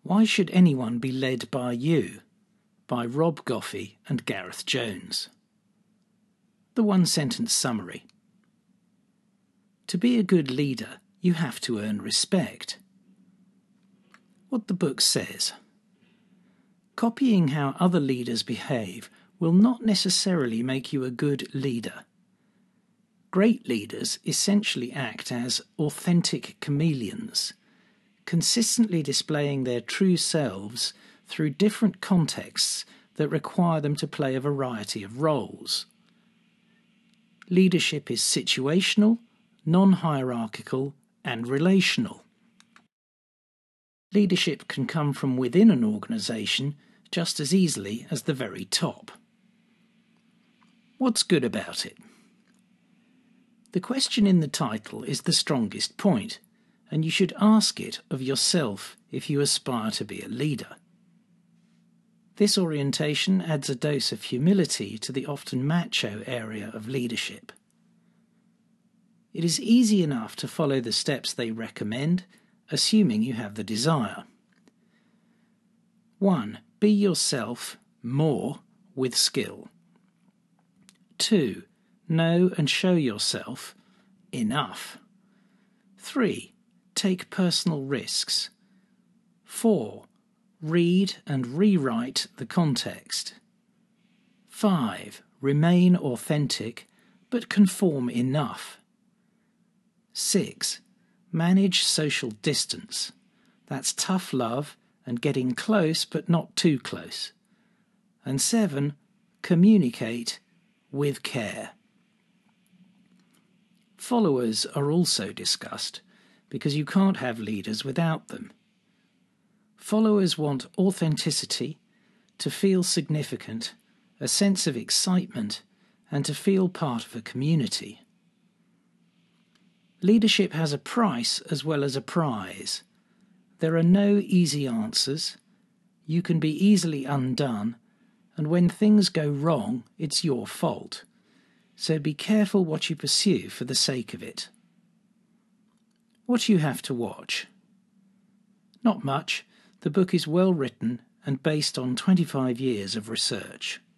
Why Should Anyone Be Led by You? By Rob Goffey and Gareth Jones. The one-sentence summary. To be a good leader, you have to earn respect. What the book says. Copying how other leaders behave will not necessarily make you a good leader. Great leaders essentially act as authentic chameleons, consistently displaying their true selves through different contexts that require them to play a variety of roles. Leadership is situational, non-hierarchical, and relational. Leadership can come from within an organisation just as easily as the very top. What's good about it? The question in the title is the strongest point, and you should ask it of yourself if you aspire to be a leader. This orientation adds a dose of humility to the often macho area of leadership. It is easy enough to follow the steps they recommend, assuming you have the desire. 1. Be yourself more with skill. 2. Know and show yourself enough. 3. Take personal risks. 4. Read and rewrite the context. 5. Remain authentic, but conform enough. 6. Manage social distance. That's tough love and getting close but not too close. And 7. Communicate with care. Followers are also discussed, because you can't have leaders without them. Followers want authenticity, to feel significant, a sense of excitement, and to feel part of a community. Leadership has a price as well as a prize. There are no easy answers. You can be easily undone, and when things go wrong, it's your fault. So be careful what you pursue for the sake of it. What you have to watch. Not much. The book is well written and based on 25 years of research.